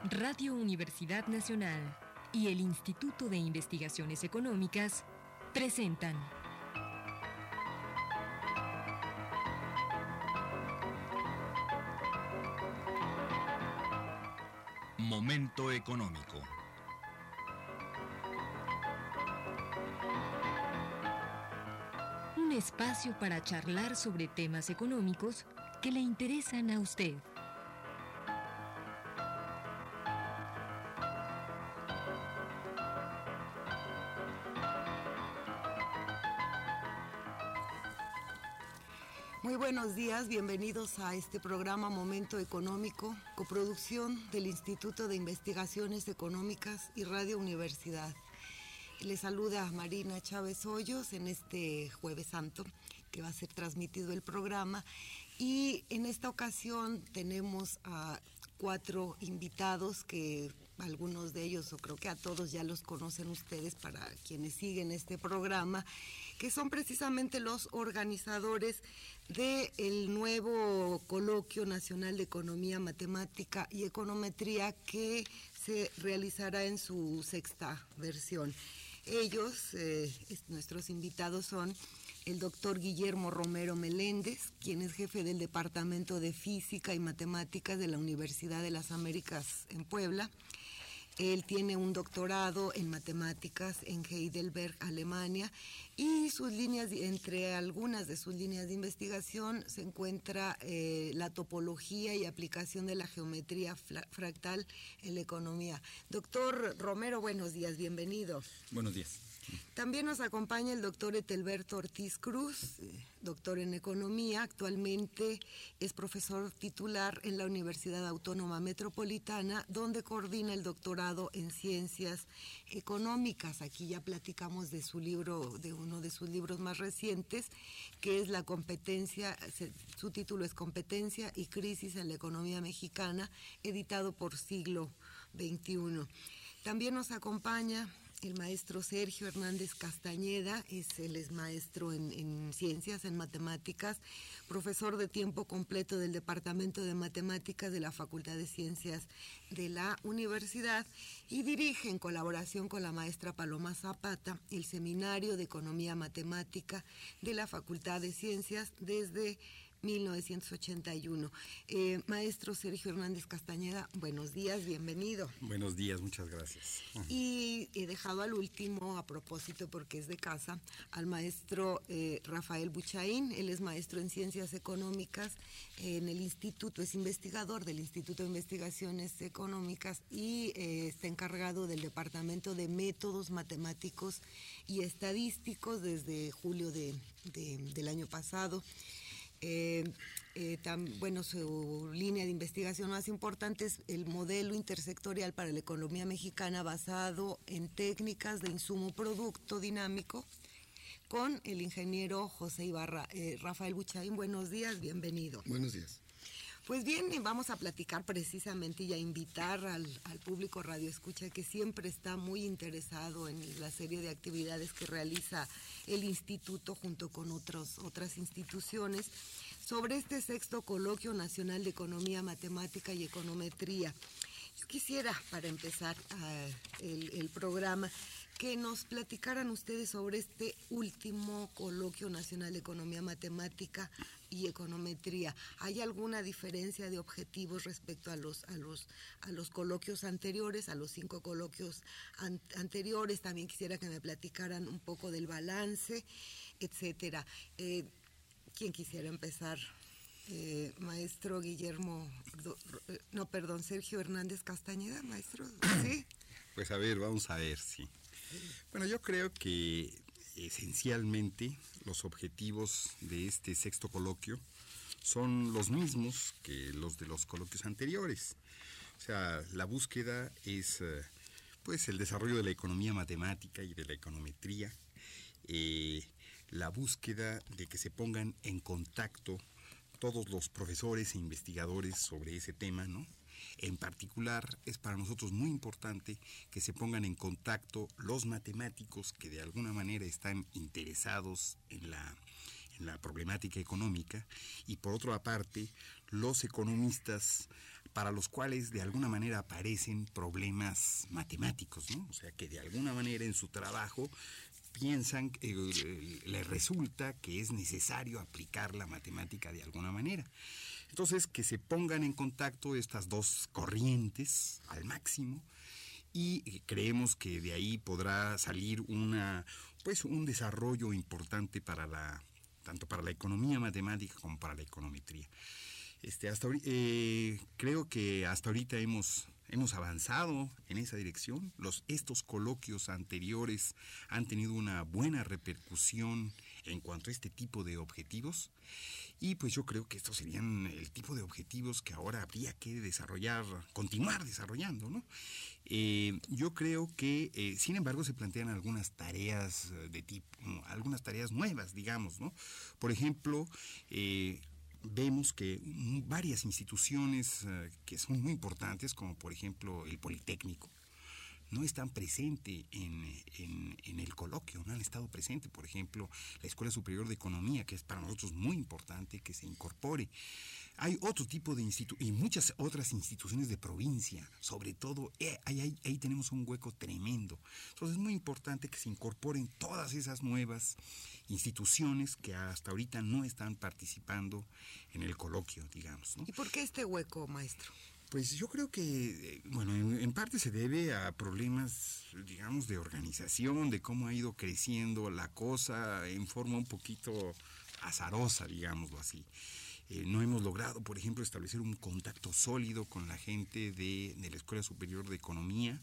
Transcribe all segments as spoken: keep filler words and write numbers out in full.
Radio Universidad Nacional y el Instituto de Investigaciones Económicas presentan Momento Económico. Un espacio para charlar sobre temas económicos que le interesan a usted. Muy buenos días, bienvenidos a este programa Momento Económico, coproducción del Instituto de Investigaciones Económicas y Radio Universidad. Les saluda Marina Chávez Hoyos en este Jueves Santo, que va a ser transmitido el programa, y en esta ocasión tenemos a cuatro invitados que algunos de ellos, o creo que a todos ya los conocen ustedes para quienes siguen este programa, que son precisamente los organizadores del nuevo Coloquio Nacional de Economía, Matemática y Econometría que se realizará en su sexta versión. Ellos, eh, nuestros invitados son el doctor Guillermo Romero Meléndez, quien es jefe del Departamento de Física y Matemáticas de la Universidad de las Américas en Puebla. Él tiene un doctorado en matemáticas en Heidelberg, Alemania, y sus líneas, entre algunas de sus líneas de investigación se encuentra eh, la topología y aplicación de la geometría fractal en la economía. Doctor Romero, buenos días, bienvenido. Buenos días. También nos acompaña el doctor Etelberto Ortiz Cruz, doctor en Economía. Actualmente es profesor titular en la Universidad Autónoma Metropolitana, donde coordina el doctorado en Ciencias Económicas. Aquí ya platicamos de su libro, de uno de sus libros más recientes, que es La competencia, su título es Competencia y Crisis en la Economía Mexicana, editado por Siglo veintiuno. También nos acompaña el maestro Sergio Hernández Castañeda, es, él es maestro en, en ciencias, en matemáticas, profesor de tiempo completo del Departamento de Matemáticas de la Facultad de Ciencias de la Universidad y dirige en colaboración con la maestra Paloma Zapata el Seminario de Economía Matemática de la Facultad de Ciencias desde mil novecientos ochenta y uno. Eh, maestro Sergio Hernández Castañeda, buenos días, bienvenido. Buenos días, muchas gracias. Y he dejado al último, a propósito porque es de casa, al maestro eh, Rafael Buchaín. Él es maestro en Ciencias Económicas en el Instituto, es investigador del Instituto de Investigaciones Económicas y eh, está encargado del Departamento de Métodos Matemáticos y Estadísticos desde julio de, de, del año pasado. Eh, eh, tam, bueno, su línea de investigación más importante es el modelo intersectorial para la economía mexicana basado en técnicas de insumo-producto dinámico con el ingeniero José Ibarra. Eh, Rafael Buchaín, buenos días, bienvenido. Buenos días. Pues bien, vamos a platicar precisamente y a invitar al, al público radioescucha que siempre está muy interesado en la serie de actividades que realiza el instituto junto con otros, otras instituciones sobre este sexto Coloquio Nacional de Economía, Matemática y Econometría. Yo quisiera, para empezar uh, el, el programa, que nos platicaran ustedes sobre este último Coloquio Nacional de Economía, Matemática y Econometría. ¿Hay alguna diferencia de objetivos respecto a los a los a los coloquios anteriores, a los cinco coloquios an- anteriores? También quisiera que me platicaran un poco del balance, etcétera. Eh, ¿Quién quisiera empezar? Eh, maestro Guillermo, do, no, perdón, Sergio Hernández Castañeda, maestro, ¿sí? Pues a ver, vamos a ver, sí. Bueno, yo creo que esencialmente los objetivos de este sexto coloquio son los mismos que los de los coloquios anteriores. O sea, la búsqueda es pues el desarrollo de la economía matemática y de la econometría, eh, la búsqueda de que se pongan en contacto todos los profesores e investigadores sobre ese tema, ¿no? En particular, es para nosotros muy importante que se pongan en contacto los matemáticos que de alguna manera están interesados en la, en la problemática económica y por otra parte, los economistas para los cuales de alguna manera aparecen problemas matemáticos, ¿no? O sea, que de alguna manera en su trabajo piensan, eh, les resulta que es necesario aplicar la matemática de alguna manera. Entonces, que se pongan en contacto estas dos corrientes al máximo, y creemos que de ahí podrá salir una, pues, un desarrollo importante para la, tanto para la economía matemática como para la econometría. Este, hasta, eh, creo que hasta ahorita hemos, hemos avanzado en esa dirección. Los, estos coloquios anteriores han tenido una buena repercusión en cuanto a este tipo de objetivos, y pues yo creo que estos serían el tipo de objetivos que ahora habría que desarrollar, continuar desarrollando, ¿no? Eh, yo creo que, eh, sin embargo, se plantean algunas tareas de tipo, algunas tareas nuevas, digamos, ¿no? Por ejemplo, eh, vemos que varias instituciones uh, que son muy importantes, como por ejemplo el Politécnico, no están presentes en, en, en el coloquio, no han estado presentes. Por ejemplo, la Escuela Superior de Economía, que es para nosotros muy importante que se incorpore. Hay otro tipo de instituciones y muchas otras instituciones de provincia, sobre todo, eh, ahí, ahí, ahí tenemos un hueco tremendo. Entonces es muy importante que se incorporen todas esas nuevas instituciones que hasta ahorita no están participando en el coloquio, digamos, ¿no? ¿Y por qué este hueco, maestro? Pues yo creo que, bueno, en, en parte se debe a problemas, digamos, de organización, de cómo ha ido creciendo la cosa en forma un poquito azarosa, digámoslo así. Eh, no hemos logrado, por ejemplo, establecer un contacto sólido con la gente de, de la Escuela Superior de Economía.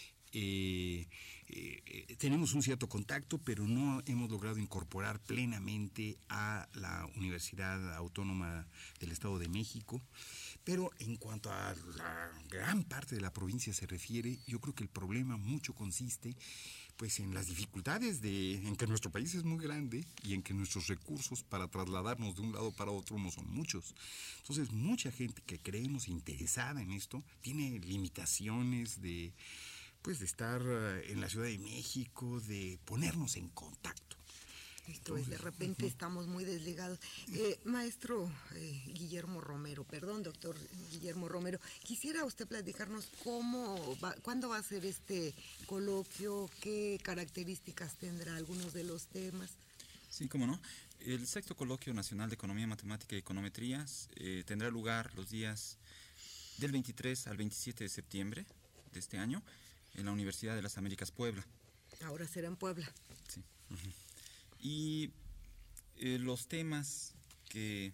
Eh, eh, tenemos un cierto contacto, pero no hemos logrado incorporar plenamente a la Universidad Autónoma del Estado de México. Pero en cuanto a la gran parte de la provincia se refiere, yo creo que el problema mucho consiste pues en las dificultades de, en que nuestro país es muy grande y en que nuestros recursos para trasladarnos de un lado para otro no son muchos. Entonces, mucha gente que creemos interesada en esto tiene limitaciones de, pues, de estar en la Ciudad de México, de ponernos en contacto. Esto es, de repente estamos muy desligados. Eh, maestro eh, Guillermo Romero, perdón, doctor Guillermo Romero, quisiera usted platicarnos cómo, va, cuándo va a ser este coloquio, qué características tendrá, algunos de los temas. Sí, cómo no. El sexto coloquio nacional de Economía, Matemática y Econometría eh, tendrá lugar los días del veintitrés al veintisiete de septiembre de este año en la Universidad de las Américas Puebla. Ahora será en Puebla. Sí. Uh-huh. Y eh, los temas que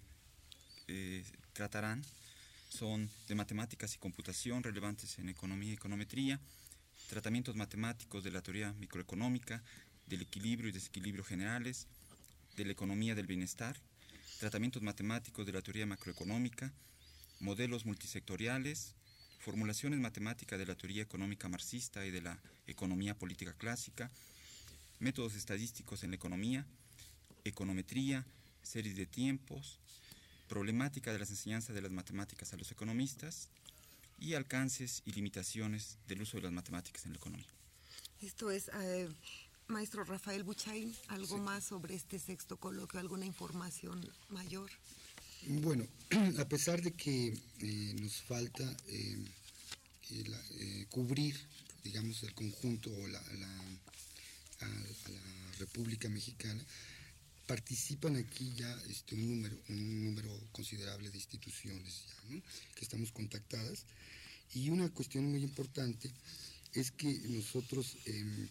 eh, tratarán son de matemáticas y computación relevantes en economía y econometría, tratamientos matemáticos de la teoría microeconómica, del equilibrio y desequilibrio generales, de la economía del bienestar, tratamientos matemáticos de la teoría macroeconómica, modelos multisectoriales, formulaciones matemáticas de la teoría económica marxista y de la economía política clásica, métodos estadísticos en la economía, econometría, series de tiempos, problemática de las enseñanzas de las matemáticas a los economistas y alcances y limitaciones del uso de las matemáticas en la economía. Esto es, eh, maestro Rafael Buchain, ¿algo sí. más sobre este sexto coloquio, alguna información mayor? Bueno, a pesar de que eh, nos falta eh, el, eh, cubrir, digamos, el conjunto o la... la A, a la República Mexicana, participan aquí ya este, un número un número considerable de instituciones ya, ¿no? que estamos contactadas, y una cuestión muy importante es que nosotros eh,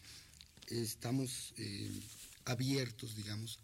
estamos eh, abiertos, digamos,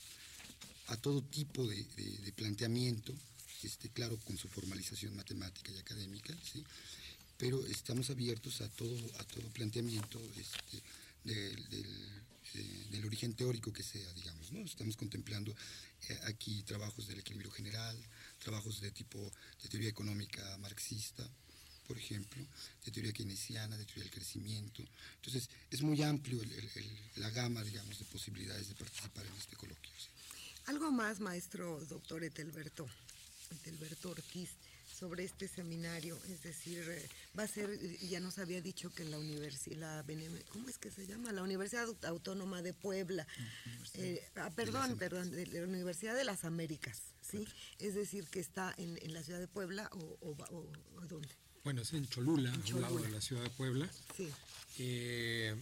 a, a todo tipo de, de, de planteamiento, este, claro, con su formalización matemática y académica, ¿sí? Pero estamos abiertos a todo, a todo planteamiento este, Del, del, eh, del origen teórico que sea, digamos, ¿no? Estamos contemplando eh, aquí trabajos del equilibrio general, trabajos de tipo de teoría económica marxista, por ejemplo, de teoría keynesiana, de teoría del crecimiento. Entonces, es muy amplio el, el, el, la gama, digamos, de posibilidades de participar en este coloquio. ¿Sí? Algo más, maestro doctor Etelberto, Etelberto Ortiz, sobre este seminario, es decir, eh, va a ser, ya nos había dicho que en la universidad, ¿cómo es que se llama? La Universidad Autónoma de Puebla, eh, ah, perdón, perdón, de la Universidad de las Américas, ¿sí? Es decir, que está en, en la ciudad de Puebla o, o, o, o ¿dónde? Bueno, es en Cholula, en a Cholula. un lado de la ciudad de Puebla. Sí. Eh,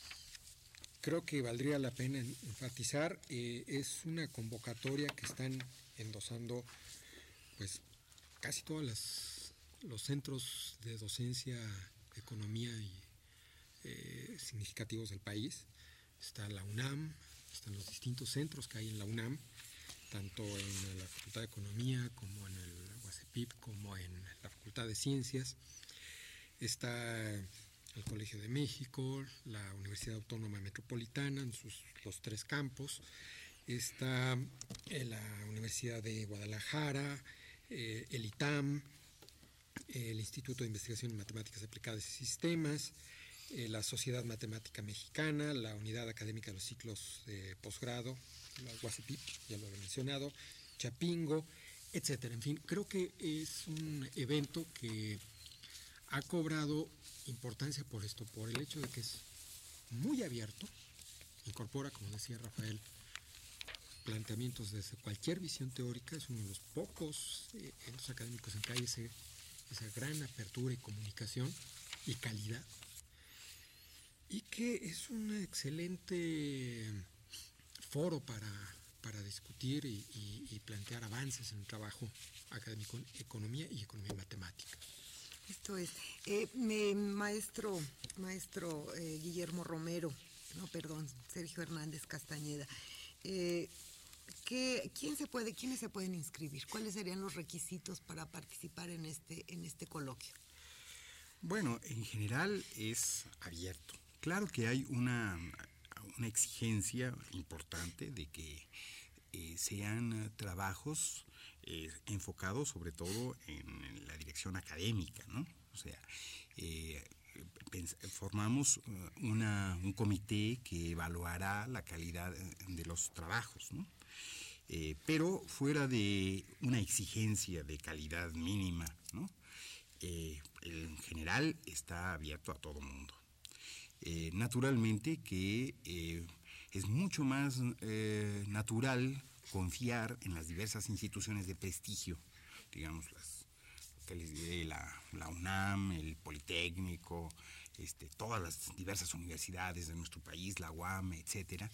creo que valdría la pena enfatizar, eh, es una convocatoria que están endosando, pues, casi todos las, los centros de docencia, economía y eh, significativos del país. Está la UNAM, están los distintos centros que hay en la UNAM, tanto en la Facultad de Economía como en el UASEPIP, como en la Facultad de Ciencias. Está el Colegio de México, la Universidad Autónoma Metropolitana en sus los tres campos. Está eh, la Universidad de Guadalajara, eh, el ITAM, el Instituto de Investigación en Matemáticas Aplicadas y Sistemas, eh, la Sociedad Matemática Mexicana, la Unidad Académica de los Ciclos de Posgrado, la UASEPIP, ya lo he mencionado, Chapingo, etcétera. En fin, creo que es un evento que ha cobrado importancia por esto, por el hecho de que es muy abierto, incorpora, como decía Rafael, planteamientos desde cualquier visión teórica, es uno de los pocos eh, eventos académicos en que hay ese, esa gran apertura y comunicación y calidad, y que es un excelente foro para, para discutir y, y, y plantear avances en el trabajo académico en economía y economía matemática. Esto es, eh, me, maestro, maestro eh, Guillermo Romero, no, perdón, Sergio Hernández Castañeda, eh, ¿qué, quién se puede, ¿quiénes se pueden inscribir? ¿Cuáles serían los requisitos para participar en este, en este coloquio? Bueno, en general es abierto. Claro que hay una, una exigencia importante de que eh, sean trabajos eh, enfocados sobre todo en la dirección académica, ¿no? O sea, eh, formamos una, un comité que evaluará la calidad de los trabajos, ¿no? Eh, pero fuera de una exigencia de calidad mínima, ¿no? Eh, en general está abierto a todo mundo. Eh, naturalmente que eh, es mucho más eh, natural confiar en las diversas instituciones de prestigio, digamos, las, que les diré, la, la UNAM, el Politécnico, este, todas las diversas universidades de nuestro país, la U A M, etcétera.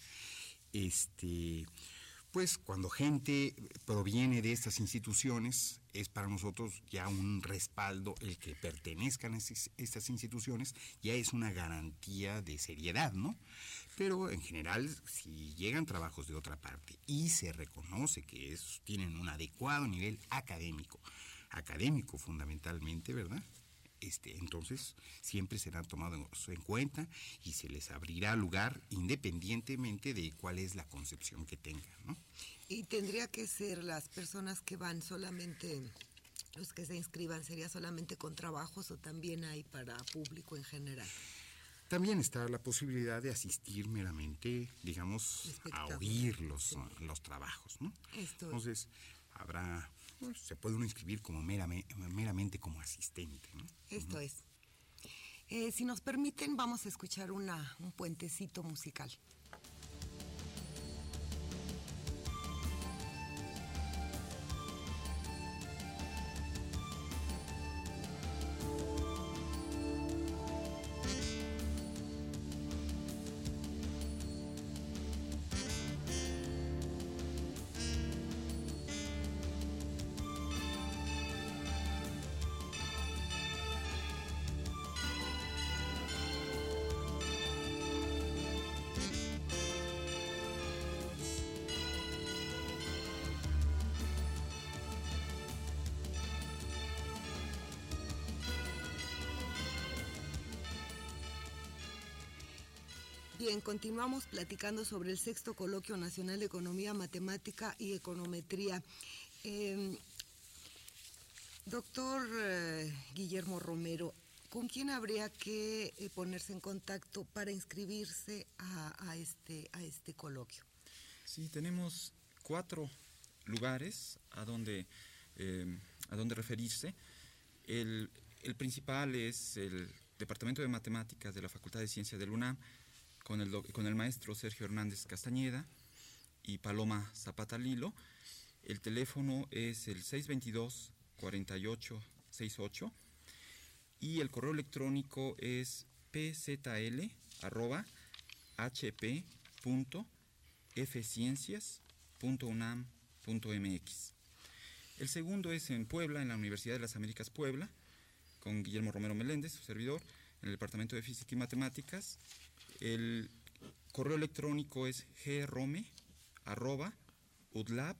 Este, pues cuando gente proviene de estas instituciones, es para nosotros ya un respaldo el que pertenezcan a estas instituciones, ya es una garantía de seriedad, ¿no? Pero en general, si llegan trabajos de otra parte y se reconoce que es, tienen un adecuado nivel académico, académico fundamentalmente, ¿verdad? Este, entonces siempre serán tomados en cuenta y se les abrirá lugar independientemente de cuál es la concepción que tengan, ¿no? Y tendría que ser las personas que van solamente, los que se inscriban, ¿sería solamente con trabajos o también hay para público en general? También está la posibilidad de asistir meramente, digamos, a oír los, sí. los trabajos, ¿no? Esto entonces habrá... Pues, se puede uno inscribir como meramente, meramente como asistente, ¿no? Esto uh-huh. es. Eh, si nos permiten, vamos a escuchar una, un puentecito musical. Bien, continuamos platicando sobre el sexto Coloquio Nacional de Economía, Matemática y Econometría. Eh, doctor eh, Guillermo Romero, ¿con quién habría que eh, ponerse en contacto para inscribirse a, a, este, a este coloquio? Sí, tenemos cuatro lugares a donde, eh, a donde referirse. El, el principal es el Departamento de Matemáticas de la Facultad de Ciencias del UNAM, con el, con el maestro Sergio Hernández Castañeda y Paloma Zapata Lilo. El teléfono es el seis dos dos, cuatro ocho seis ocho y el correo electrónico es p z l arroba h p punto f ciencias punto u n a m punto m x. El segundo es en Puebla, en la Universidad de las Américas Puebla, con Guillermo Romero Meléndez, su servidor, en el Departamento de Física y Matemáticas. El correo electrónico es grome arroba udlab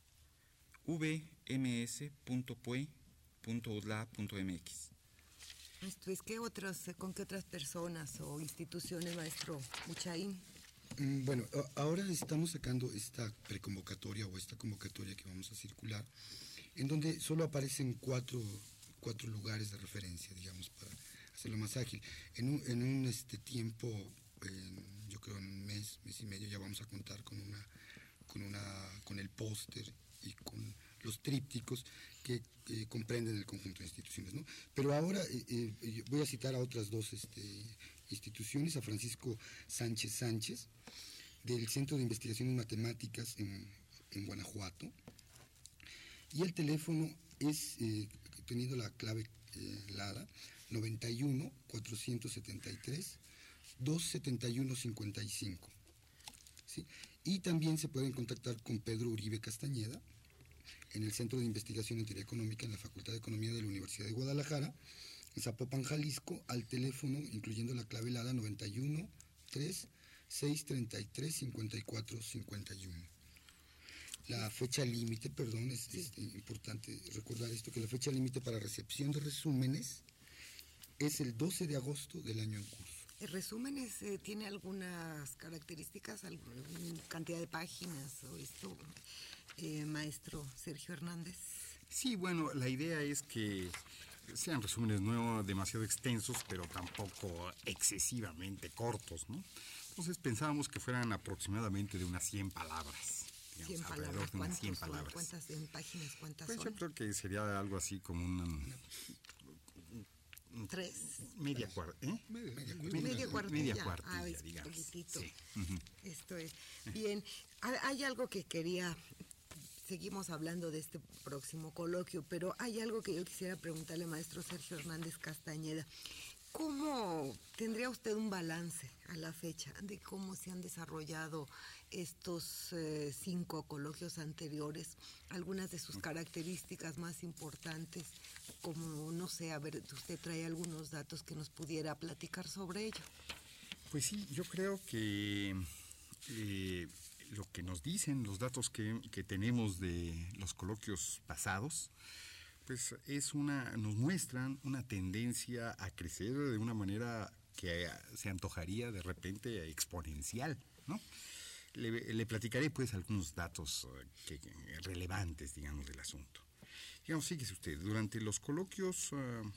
vms punto pue punto udlab punto m x. Maestro, ¿es que otras, ¿con qué otras personas o instituciones, maestro Buchaín? Mm, Bueno, a- ahora estamos sacando esta preconvocatoria o esta convocatoria que vamos a circular, en donde solo aparecen cuatro, cuatro lugares de referencia, digamos, para hacerlo más ágil. En un, en un este tiempo, en, yo creo en un mes, mes y medio, ya vamos a contar con una, con una, con el póster y con los trípticos que eh, comprenden el conjunto de instituciones, ¿no? Pero ahora eh, eh, voy a citar a otras dos este, instituciones, a Francisco Sánchez Sánchez, del Centro de Investigaciones Matemáticas en, en Guanajuato, y el teléfono es, eh, teniendo la clave eh, LADA, noventa y uno, cuatrocientos setenta y tres, doscientos setenta y uno cincuenta y cinco. ¿Sí? Y también se pueden contactar con Pedro Uribe Castañeda, en el Centro de Investigación en Teoría Económica en la Facultad de Economía de la Universidad de Guadalajara, en Zapopan, Jalisco, al teléfono, incluyendo la clave LADA, noventa y uno, tres, seiscientos treinta y tres, cincuenta y cuatro cincuenta y uno. La fecha límite, perdón, es, es importante recordar esto, que la fecha límite para recepción de resúmenes es el doce de agosto del año en curso. ¿El resumen es, eh, tiene algunas características, alguna cantidad de páginas o esto, eh, maestro Sergio Hernández? Sí, bueno, la idea es que sean resúmenes no demasiado extensos, pero tampoco excesivamente cortos, ¿no? Entonces pensábamos que fueran aproximadamente de unas cien palabras. Digamos, cien alrededor palabras, de unas cien ¿cuántos son? palabras. ¿Cuántas en páginas? ¿Cuántas Pues son? yo creo que sería algo así como una... Tres. Media cuarta, ¿eh? Media, media Media, cuartilla. cuartilla. Media cuartilla, Ah, es digamos. poquitito. Sí. Ujú. Esto es. Bien, hay hay algo que quería, seguimos hablando de este próximo coloquio, pero hay algo que yo quisiera preguntarle, maestro Sergio Hernández Castañeda. ¿Cómo tendría usted un balance a la fecha de cómo se han desarrollado estos eh, cinco coloquios anteriores? Algunas de sus características más importantes, como, no sé, a ver, usted trae algunos datos que nos pudiera platicar sobre ello. Pues sí, yo creo que eh, lo que nos dicen los datos que, que tenemos de los coloquios pasados, pues es una, nos muestran una tendencia a crecer de una manera que se antojaría de repente exponencial, ¿no? Le, le platicaré pues algunos datos que, que relevantes, digamos, del asunto. Digamos, fíjese usted, durante los coloquios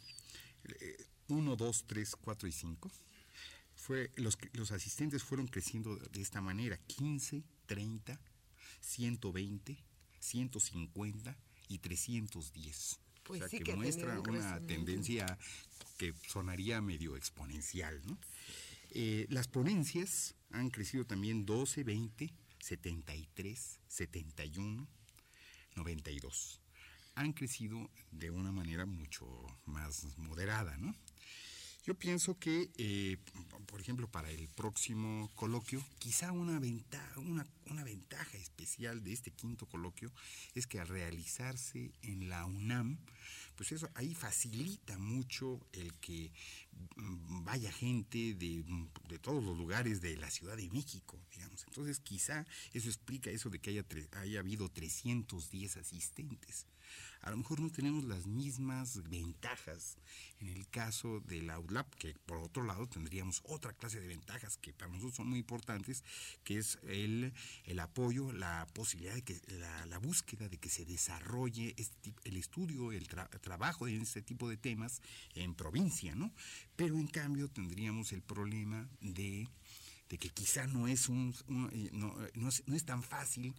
uno, dos, tres, cuatro y cinco, fue, los, los asistentes fueron creciendo de esta manera: quince, treinta, ciento veinte, ciento cincuenta y trescientos diez. Pues o sea, sí que, que ha muestra tenido un una crecimiento. tendencia que sonaría medio exponencial, ¿no? Eh, las ponencias han crecido también doce, veinte, setenta y tres, setenta y uno, noventa y dos. Han crecido de una manera mucho más moderada, ¿no? Yo pienso que, eh, por ejemplo, para el próximo coloquio, quizá una ventaja, una, una ventaja especial de este quinto coloquio es que al realizarse en la UNAM, pues eso ahí facilita mucho el que vaya gente de, de todos los lugares de la Ciudad de México, digamos. Entonces quizá eso explica eso de que haya, haya habido trescientos diez asistentes. A lo mejor no tenemos las mismas ventajas en el caso de la UDLAP, que por otro lado tendríamos otra clase de ventajas que para nosotros son muy importantes, que es el, el apoyo, la posibilidad de que, la, la búsqueda de que se desarrolle este, el estudio, el tra- trabajo en este tipo de temas en provincia, ¿no? Pero en cambio tendríamos el problema de, de que quizá no es un, un no, no, es, no es tan fácil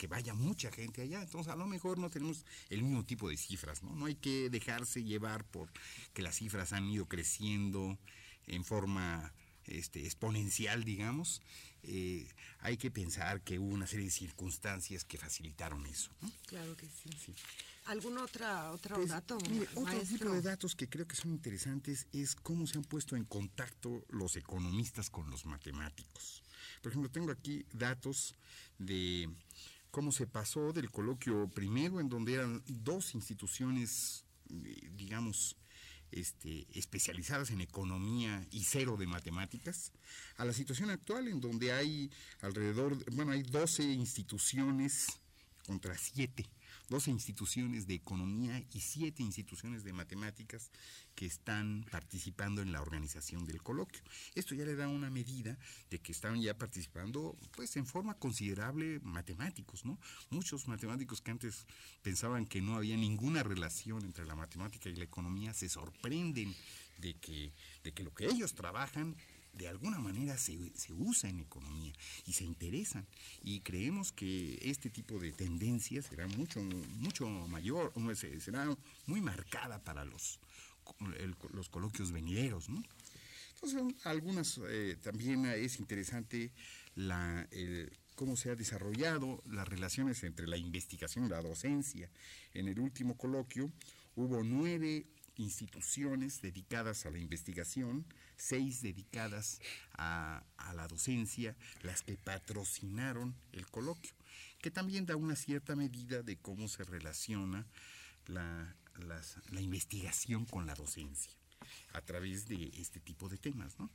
que vaya mucha gente allá. Entonces, a lo mejor no tenemos el mismo tipo de cifras, ¿no? No hay que dejarse llevar por que las cifras han ido creciendo en forma este, exponencial, digamos. Eh, hay que pensar que hubo una serie de circunstancias que facilitaron eso, ¿no? Claro que sí. Sí. ¿Algún otra, otro Pues, dato, mire, otro maestro? tipo de datos que creo que son interesantes es cómo se han puesto en contacto los economistas con los matemáticos. Por ejemplo, tengo aquí datos de cómo se pasó del coloquio primero, en donde eran dos instituciones, digamos, este, especializadas en economía y cero de matemáticas, a la situación actual en donde hay alrededor, bueno, hay doce instituciones contra siete. doce instituciones de economía y siete instituciones de matemáticas que están participando en la organización del coloquio. Esto ya le da una medida de que están ya participando, pues, en forma considerable matemáticos, ¿no? Muchos matemáticos que antes pensaban que no había ninguna relación entre la matemática y la economía se sorprenden de que, de que lo que ellos trabajan de alguna manera se, se usa en economía y se interesan, y creemos que este tipo de tendencia será mucho mucho mayor, será muy marcada para los, el, los coloquios venideros, ¿no? Entonces, algunas eh, también es interesante la el, cómo se ha desarrollado las relaciones entre la investigación y la docencia. En el último coloquio hubo nueve instituciones dedicadas a la investigación, seis dedicadas a, a la docencia, las que patrocinaron el coloquio, que también da una cierta medida de cómo se relaciona la, las, la investigación con la docencia a través de este tipo de temas, ¿no?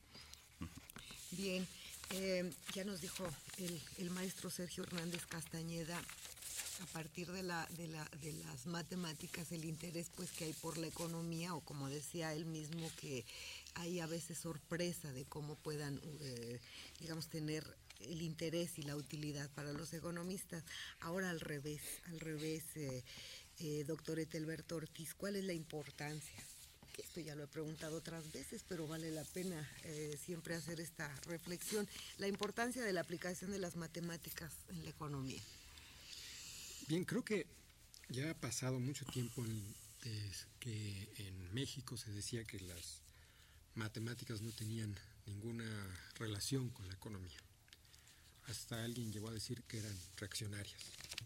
Bien, eh, ya nos dijo el, el maestro Sergio Hernández Castañeda, a partir de la de la de las matemáticas, el interés pues que hay por la economía, o como decía él mismo, que hay a veces sorpresa de cómo puedan eh, digamos tener el interés y la utilidad para los economistas. Ahora al revés, al revés, eh, eh, doctor Etelberto Ortiz, ¿cuál es la importancia? Que esto ya lo he preguntado otras veces, pero vale la pena eh, siempre hacer esta reflexión, la importancia de la aplicación de las matemáticas en la economía. Bien, creo que ya ha pasado mucho tiempo en, es, que en México se decía que las matemáticas no tenían ninguna relación con la economía. Hasta alguien llegó a decir que eran reaccionarias.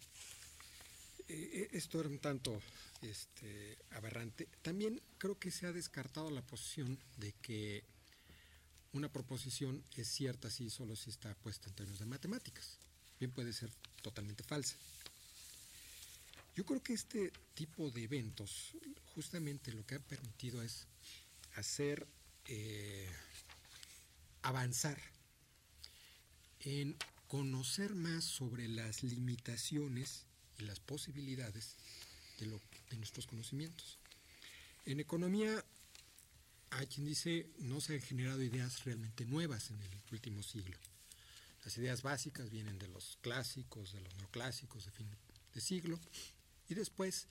Eh, esto era un tanto este, aberrante. También creo que se ha descartado la posición de que una proposición es cierta si solo si está puesta en términos de matemáticas. Bien puede ser totalmente falsa. Yo creo que este tipo de eventos justamente lo que ha permitido es hacer eh, avanzar en conocer más sobre las limitaciones y las posibilidades de, lo, de nuestros conocimientos. En economía hay quien dice no se han generado ideas realmente nuevas en el último siglo. Las ideas básicas vienen de los clásicos, de los neoclásicos de fin de siglo. Y después,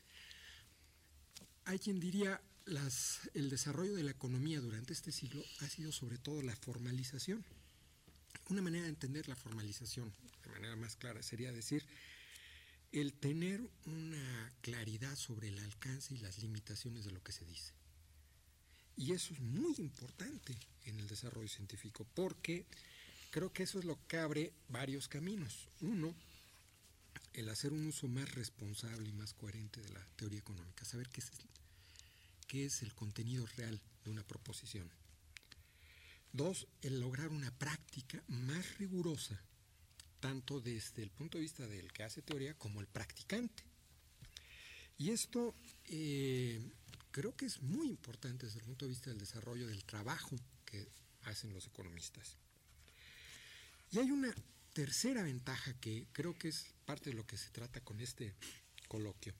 hay quien diría, las, el desarrollo de la economía durante este siglo ha sido sobre todo la formalización. Una manera de entender la formalización, de manera más clara, sería decir, el tener una claridad sobre el alcance y las limitaciones de lo que se dice. Y eso es muy importante en el desarrollo científico, porque creo que eso es lo que abre varios caminos. Uno, el hacer un uso más responsable y más coherente de la teoría económica, saber qué es, qué es el contenido real de una proposición. Dos, el lograr una práctica más rigurosa, tanto desde el punto de vista del que hace teoría como el practicante. Y esto eh, creo que es muy importante desde el punto de vista del desarrollo del trabajo que hacen los economistas. Y hay una tercera ventaja que creo que es parte de lo que se trata con este coloquio.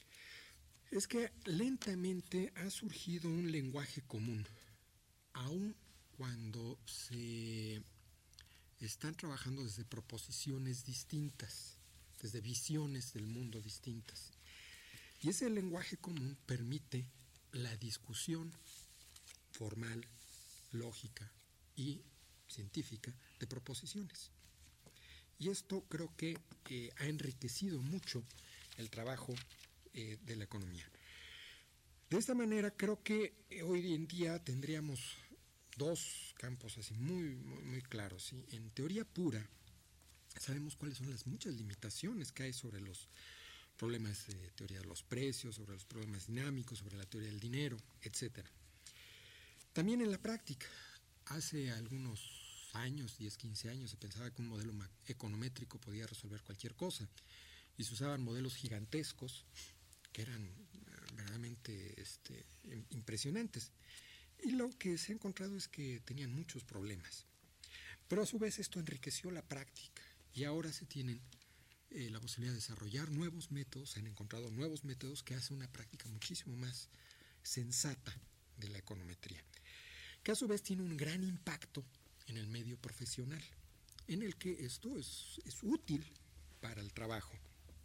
Es que lentamente ha surgido un lenguaje común, aun cuando se están trabajando desde proposiciones distintas, desde visiones del mundo distintas. Y ese lenguaje común permite la discusión formal, lógica y científica de proposiciones. Y esto creo que eh, ha enriquecido mucho el trabajo eh, de la economía. De esta manera creo que eh, hoy en día tendríamos dos campos así muy, muy, muy claros, ¿sí? En teoría pura, sabemos cuáles son las muchas limitaciones que hay sobre los problemas de teoría de los precios, sobre los problemas dinámicos, sobre la teoría del dinero, etcétera. También en la práctica, hace algunos años, diez, quince años, se pensaba que un modelo econométrico podía resolver cualquier cosa y se usaban modelos gigantescos que eran verdaderamente este, impresionantes. Y lo que se ha encontrado es que tenían muchos problemas. Pero a su vez esto enriqueció la práctica y ahora se tienen eh, la posibilidad de desarrollar nuevos métodos, se han encontrado nuevos métodos que hacen una práctica muchísimo más sensata de la econometría, que a su vez tiene un gran impacto en el medio profesional, en el que esto es, es útil para el trabajo.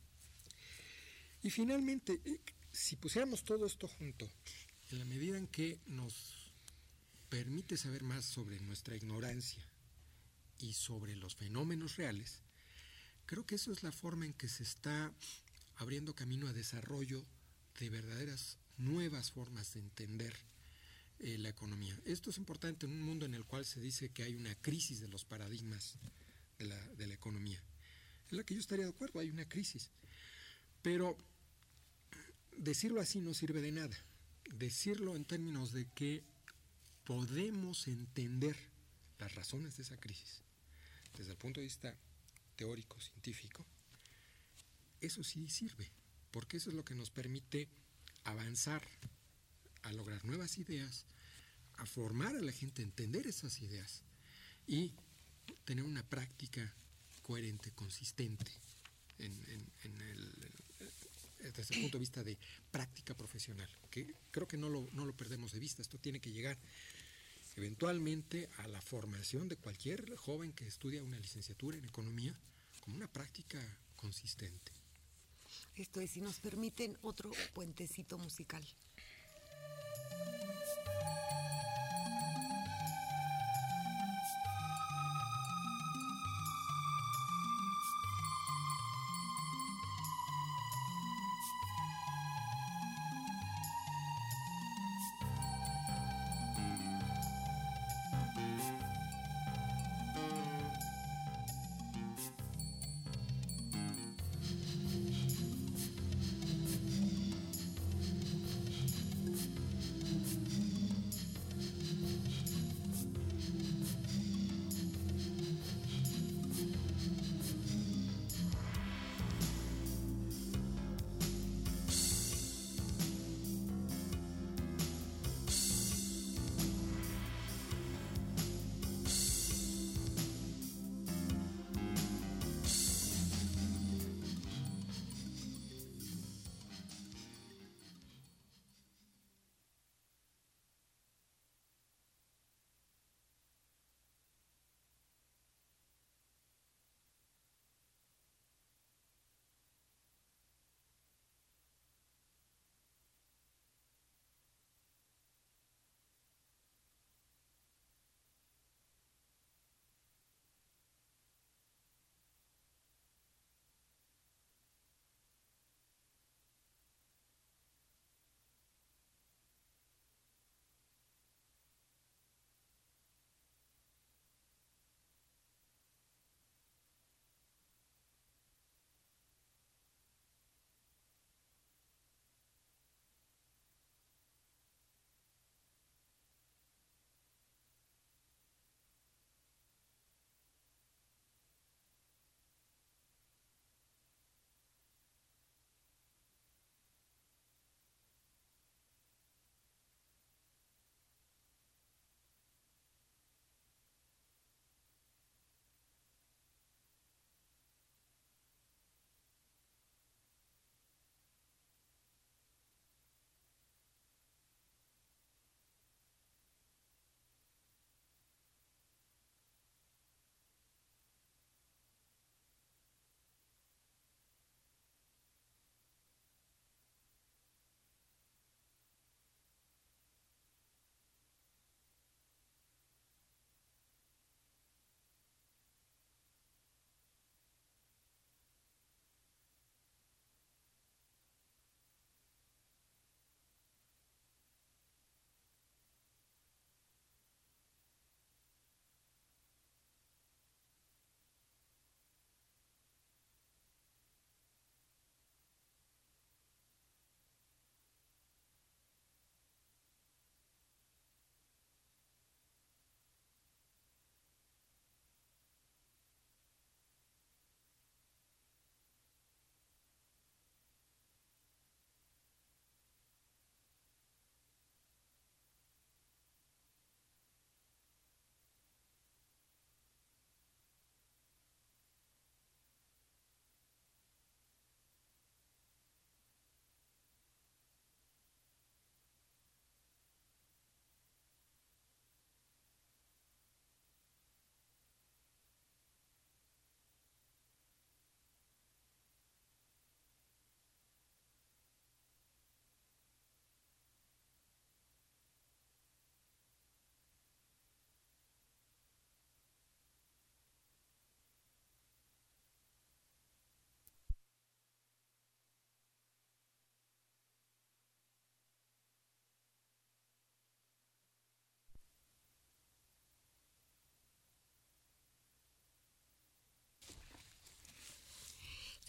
Y finalmente, eh, si pusiéramos todo esto junto, en la medida en que nos permite saber más sobre nuestra ignorancia y sobre los fenómenos reales, creo que eso es la forma en que se está abriendo camino a desarrollo de verdaderas nuevas formas de entender eh, la economía. Esto es importante en un mundo en el cual se dice que hay una crisis de los paradigmas de la, de la economía, en la que yo estaría de acuerdo, hay una crisis. Pero decirlo así no sirve de nada. Decirlo en términos de que podemos entender las razones de esa crisis desde el punto de vista teórico, científico, eso sí sirve, porque eso es lo que nos permite avanzar a lograr nuevas ideas, a formar a la gente a entender esas ideas y tener una práctica coherente, consistente en, en, en el, desde el punto de vista de práctica profesional, que creo que no lo, no lo perdemos de vista. Esto tiene que llegar eventualmente a la formación de cualquier joven que estudia una licenciatura en economía como una práctica consistente. Esto es, si nos permiten, otro puentecito musical.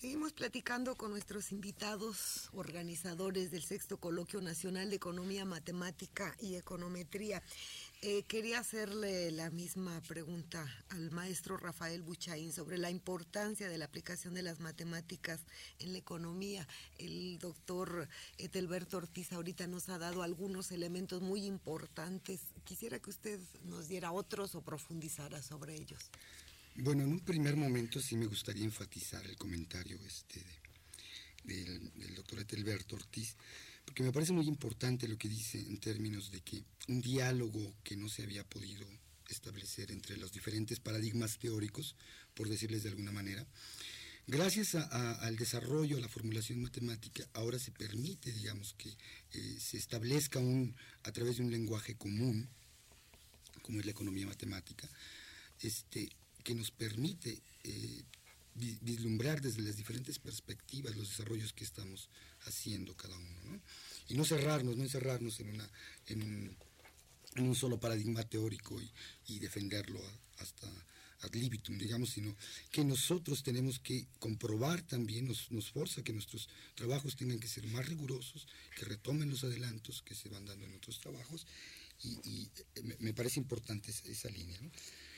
Seguimos platicando con nuestros invitados, organizadores del Sexto Coloquio Nacional de Economía, Matemática y Econometría. Eh, quería hacerle la misma pregunta al maestro Rafael Buchaín sobre la importancia de la aplicación de las matemáticas en la economía. El doctor Etelberto Ortiz ahorita nos ha dado algunos elementos muy importantes. Quisiera que usted nos diera otros o profundizara sobre ellos. Bueno, en un primer momento sí me gustaría enfatizar el comentario este de, del, del doctor Etelberto Ortiz, porque me parece muy importante lo que dice en términos de que un diálogo que no se había podido establecer entre los diferentes paradigmas teóricos, por decirles de alguna manera, gracias a, a, al desarrollo, a la formulación matemática, ahora se permite, digamos, que eh, se establezca un, a través de un lenguaje común, como es la economía matemática, este que nos permite eh, vislumbrar desde las diferentes perspectivas los desarrollos que estamos haciendo cada uno, ¿no? Y no cerrarnos, no encerrarnos en, una, en, un, en un solo paradigma teórico y, y defenderlo a, hasta ad libitum, digamos, sino que nosotros tenemos que comprobar también, nos, nos forza que nuestros trabajos tengan que ser más rigurosos, que retomen los adelantos que se van dando en otros trabajos, y, y me, me parece importante esa, esa línea, ¿no?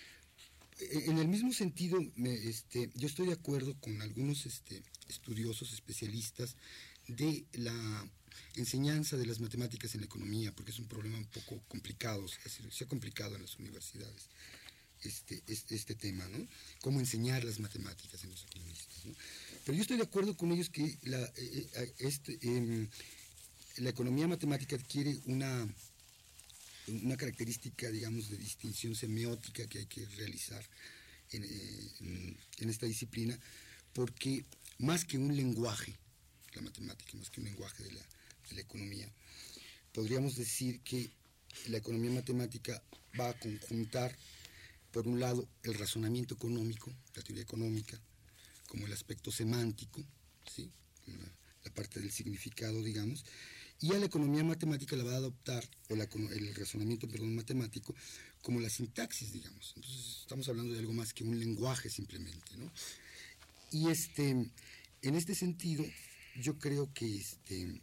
En el mismo sentido, me, este, yo estoy de acuerdo con algunos este, estudiosos, especialistas de la enseñanza de las matemáticas en la economía, porque es un problema un poco complicado, es decir, se ha complicado en las universidades este, este, este tema, ¿no? Cómo enseñar las matemáticas en los economistas, ¿no? Pero yo estoy de acuerdo con ellos que la, eh, este, eh, la economía matemática adquiere una... una característica, digamos, de distinción semiótica que hay que realizar en, en, en esta disciplina, porque más que un lenguaje, la matemática, más que un lenguaje de la, de la economía, podríamos decir que la economía matemática va a conjuntar, por un lado, el razonamiento económico, la teoría económica, como el aspecto semántico, ¿sí? la, la parte del significado, digamos, y a la economía matemática la va a adoptar, el, el razonamiento, perdón, matemático, como la sintaxis, digamos. Entonces estamos hablando de algo más que un lenguaje simplemente, ¿no? Y este, en este sentido, yo creo que este,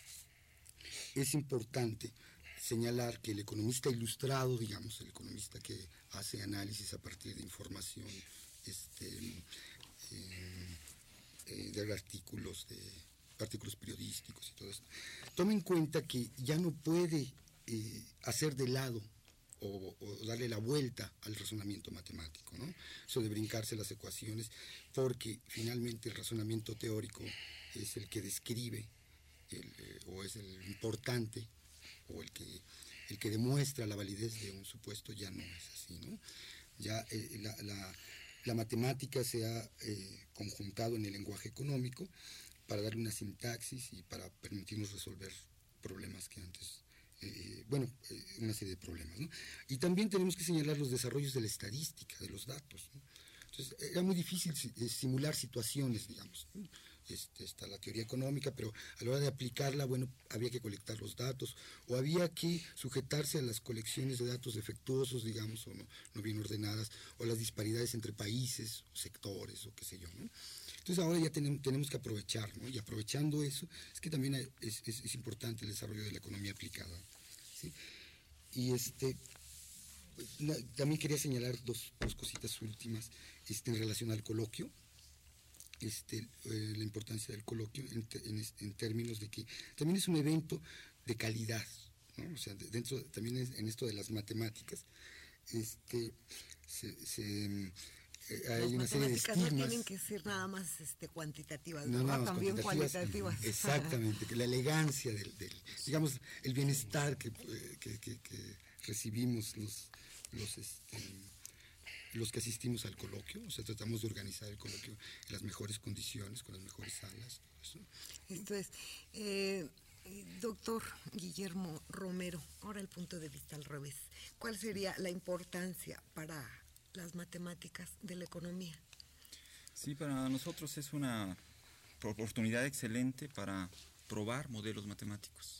es importante señalar que el economista ilustrado, digamos, el economista que hace análisis a partir de información, este, eh, eh, de artículos, de artículos periodísticos y todo esto, tome en cuenta que ya no puede eh, hacer de lado o, o darle la vuelta al razonamiento matemático, ¿no? Eso de brincarse las ecuaciones, porque finalmente el razonamiento teórico es el que describe el, eh, o es el importante o el que, el que demuestra la validez de un supuesto. Ya no es así, ¿no? Ya eh, la, la, la matemática se ha eh, conjuntado en el lenguaje económico para darle una sintaxis y para permitirnos resolver problemas que antes, eh, bueno, eh, una serie de problemas, ¿no? Y también tenemos que señalar los desarrollos de la estadística, de los datos, ¿no? Entonces, era muy difícil simular situaciones, digamos, ¿no? Este, está la teoría económica, pero a la hora de aplicarla, bueno, había que colectar los datos, o había que sujetarse a las colecciones de datos defectuosos, digamos, o no, no bien ordenadas, o las disparidades entre países, o sectores, o qué sé yo, ¿no? Entonces ahora ya tenemos, tenemos que aprovechar, ¿no? Y aprovechando eso, es que también es, es, es importante el desarrollo de la economía aplicada, ¿sí? Y este, na, también quería señalar dos, dos cositas últimas este, en relación al coloquio. Este, eh, la importancia del coloquio en, en, en términos de que también es un evento de calidad, ¿no? O sea, de, dentro también es, en esto de las matemáticas, este, se, se Eh, hay Las una serie de estigmas. no tienen que ser nada más este, cuantitativas, no, no, no, también cualitativas. Exactamente, que la elegancia del, del, digamos, el bienestar que, que, que, que recibimos los, los, este, los que asistimos al coloquio. O sea, tratamos de organizar el coloquio en las mejores condiciones, con las mejores salas. Eso. Esto es, eh, doctor Guillermo Romero, ahora el punto de vista al revés. ¿Cuál sería la importancia para las matemáticas de la economía? Sí, para nosotros es una oportunidad excelente para probar modelos matemáticos.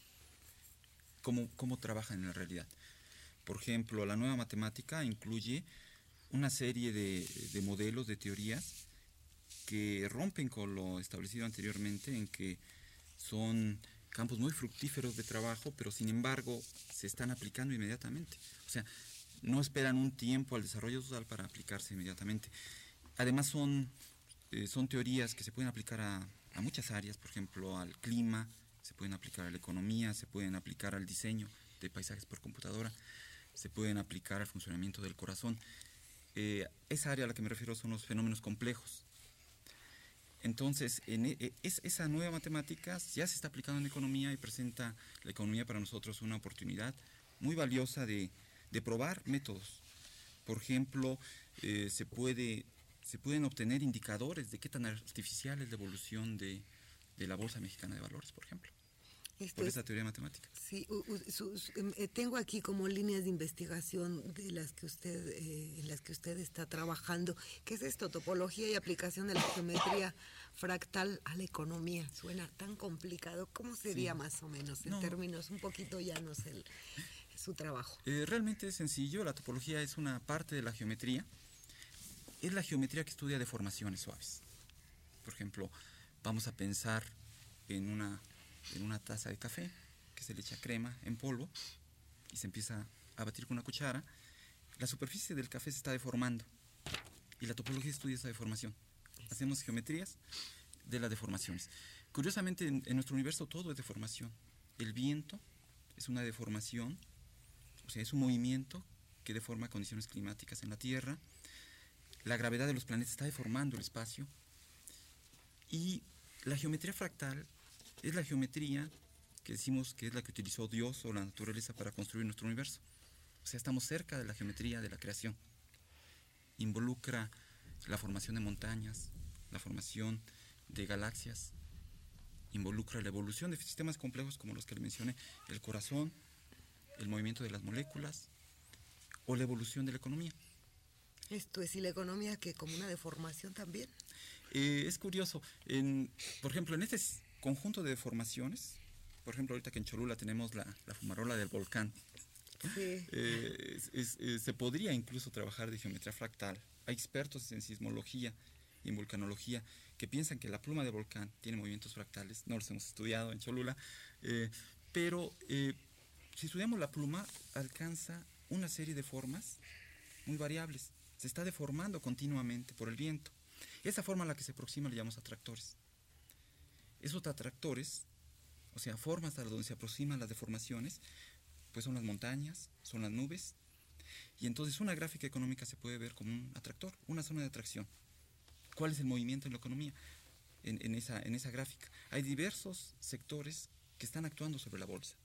Cómo, cómo trabajan en la realidad. Por ejemplo, la nueva matemática incluye una serie de, de modelos, de teorías que rompen con lo establecido anteriormente, en que son campos muy fructíferos de trabajo, pero sin embargo se están aplicando inmediatamente. O sea, no esperan un tiempo al desarrollo social para aplicarse inmediatamente. Además son, eh, son teorías que se pueden aplicar a, a muchas áreas, por ejemplo al clima, se pueden aplicar a la economía, se pueden aplicar al diseño de paisajes por computadora, se pueden aplicar al funcionamiento del corazón. Eh, esa área a la que me refiero son los fenómenos complejos. Entonces, en e, es, esa nueva matemática ya se está aplicando en economía y presenta la economía para nosotros una oportunidad muy valiosa de, de probar métodos. Por ejemplo, eh, se, puede, se pueden obtener indicadores de qué tan artificial es la evolución de, de la Bolsa Mexicana de Valores, por ejemplo. Esto por es, esa teoría matemática. Sí, u, u, su, su, eh, tengo aquí como líneas de investigación de las que usted, eh, en las que usted está trabajando. ¿Qué es esto? Topología y aplicación de la geometría fractal a la economía. Suena tan complicado. ¿Cómo sería sí. más o menos, en no. términos un poquito llanos, el, su trabajo? Eh, realmente es sencillo. La topología es una parte de la geometría. Es la geometría que estudia deformaciones suaves. Por ejemplo, vamos a pensar en una... en una taza de café, que se le echa crema en polvo y se empieza a batir con una cuchara. La superficie del café se está deformando y la topología estudia esa deformación. Hacemos geometrías de las deformaciones. Curiosamente, en, en nuestro universo todo es deformación. El viento es una deformación, o sea, es un movimiento que deforma condiciones climáticas en la Tierra. La gravedad de los planetas está deformando el espacio. Y la geometría fractal es la geometría que decimos que es la que utilizó Dios o la naturaleza para construir nuestro universo. O sea, estamos cerca de la geometría de la creación. Involucra la formación de montañas, la formación de galaxias, involucra la evolución de sistemas complejos como los que le mencioné, el corazón, el movimiento de las moléculas o la evolución de la economía. Esto es, ¿y la economía que como una deformación también? Eh, es curioso. En, por ejemplo, en este conjunto de deformaciones, por ejemplo, ahorita que en Cholula tenemos la, la fumarola del volcán, sí. eh, es, es, es, se podría incluso trabajar de geometría fractal. Hay expertos en sismología y en vulcanología que piensan que la pluma de volcán tiene movimientos fractales. No los hemos estudiado en Cholula, eh, pero eh, si estudiamos la pluma, alcanza una serie de formas muy variables. Se está deformando continuamente por el viento. Esa forma a la que se aproxima le llamamos atractores. Esos atractores, o sea, formas a donde se aproximan las deformaciones, pues son las montañas, son las nubes, y entonces una gráfica económica se puede ver como un atractor, una zona de atracción. ¿Cuál es el movimiento en la economía? En, en, esa, en esa gráfica. Hay diversos sectores que están actuando sobre la bolsa.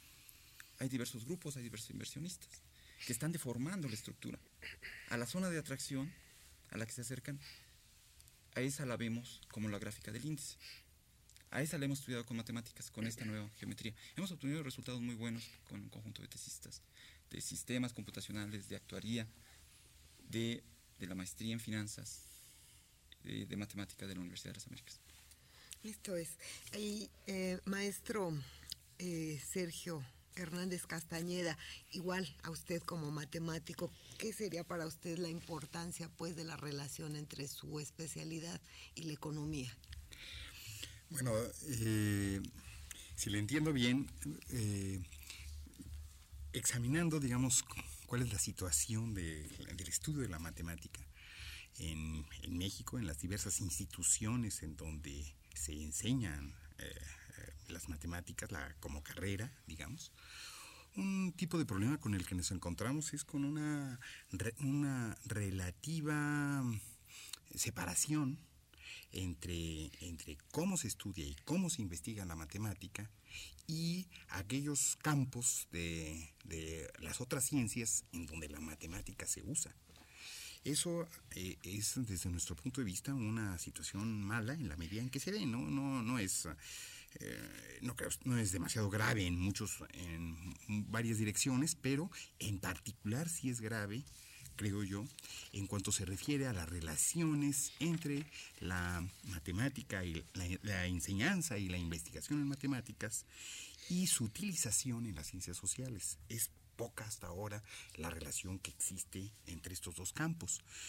Hay diversos grupos, hay diversos inversionistas que están deformando la estructura. A la zona de atracción a la que se acercan, a esa la vemos como la gráfica del índice. A esa la hemos estudiado con matemáticas, con esta nueva geometría. Hemos obtenido resultados muy buenos con un conjunto de tesistas, de sistemas computacionales, de actuaría, de, de la maestría en finanzas, de, de matemática de la Universidad de las Américas. Esto es. Y, eh, maestro eh, Sergio Hernández Castañeda, igual a usted como matemático, ¿qué sería para usted la importancia, pues, de la relación entre su especialidad y la economía? Bueno, eh, si le entiendo bien, eh, examinando, digamos, cuál es la situación de, del estudio de la matemática en, en México, en las diversas instituciones en donde se enseñan eh, las matemáticas la, como carrera, digamos, un tipo de problema con el que nos encontramos es con una, una relativa separación Entre, entre cómo se estudia y cómo se investiga la matemática y aquellos campos de, de las otras ciencias en donde la matemática se usa. Eso eh, es, desde nuestro punto de vista, una situación mala en la medida en que se ve. No, no, no es, eh, no creo, no es demasiado grave en muchos, en varias direcciones, pero en particular sí es grave, creo yo, en cuanto se refiere a las relaciones entre la matemática y la, la enseñanza y la investigación en matemáticas y su utilización en las ciencias sociales. Es poca hasta ahora la relación que existe entre estos dos campos.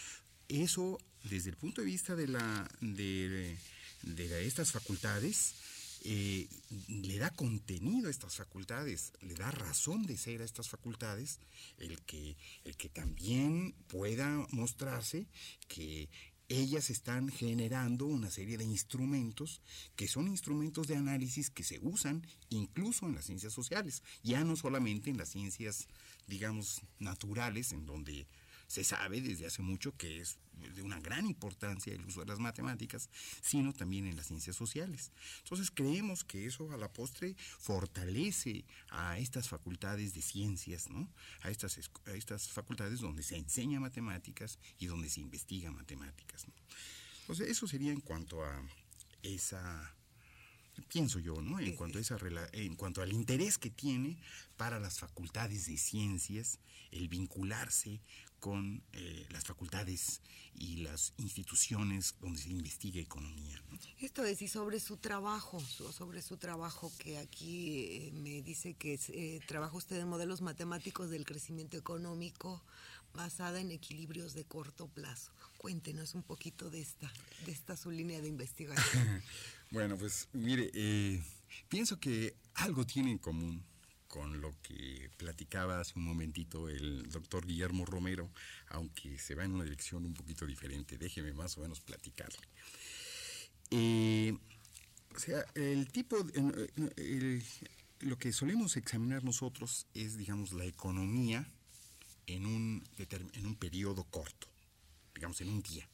eso, desde el punto de vista de, la, de, de estas facultades, eh, le da contenido a estas facultades, le da razón de ser a estas facultades, el que, el que también pueda mostrarse que ellas están generando una serie de instrumentos que son instrumentos de análisis que se usan incluso en las ciencias sociales, ya no solamente en las ciencias, digamos, naturales, en donde se sabe desde hace mucho que es de una gran importancia el uso de las matemáticas, sino también en las ciencias sociales. Entonces creemos que eso a la postre fortalece a estas facultades de ciencias, ¿no? A estas, a estas facultades donde se enseña matemáticas y donde se investiga matemáticas, ¿no? Entonces eso sería en cuanto a esa, pienso yo, ¿no? En cuanto a esa, en cuanto al interés que tiene para las facultades de ciencias el vincularse con eh, las facultades y las instituciones donde se investiga economía, ¿no? Esto es, y sobre su trabajo, sobre su trabajo que aquí eh, me dice que eh, trabaja usted en modelos matemáticos del crecimiento económico basada en equilibrios de corto plazo. Cuéntenos un poquito de esta, de esta su línea de investigación. Bueno, pues mire, eh, pienso que algo tiene en común con lo que platicaba hace un momentito el doctor Guillermo Romero, aunque se va en una dirección un poquito diferente. Déjeme más o menos platicarle. Eh, o sea, el tipo, el, el, lo que solemos examinar nosotros es, digamos, la economía en un, en un periodo corto, digamos, en un día.